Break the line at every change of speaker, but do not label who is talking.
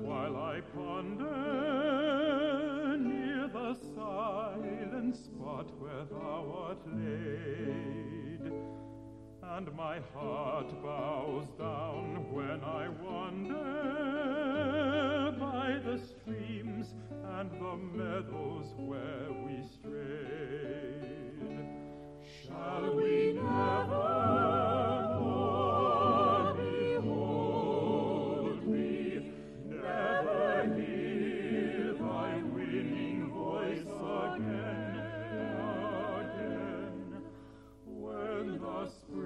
while I ponder near the silent spot where thou art laid, and my heart bows down when I wander by the streams and the meadows where we strayed. Shall we never more behold me, never hear thy winning voice again, when the spring